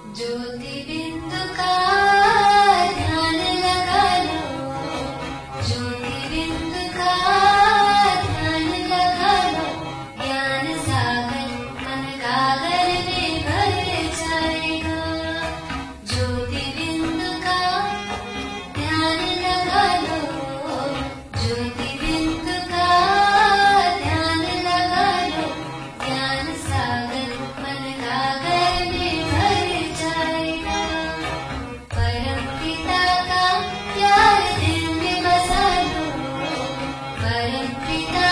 ज्योति बिंदु का ध्यान लगा लो, ज्योति बिंदु का ध्यान लगा लो, ज्ञान सागर मन गागर में भर जाएगा। ज्योति बिंदु का ध्यान लगा लो, ज्योति बिंदु का ध्यान लगा लो, ज्ञान सागर मन गागर में भर जाएगा। परम पिता का प्यार दिल में बसा लो, परम पिता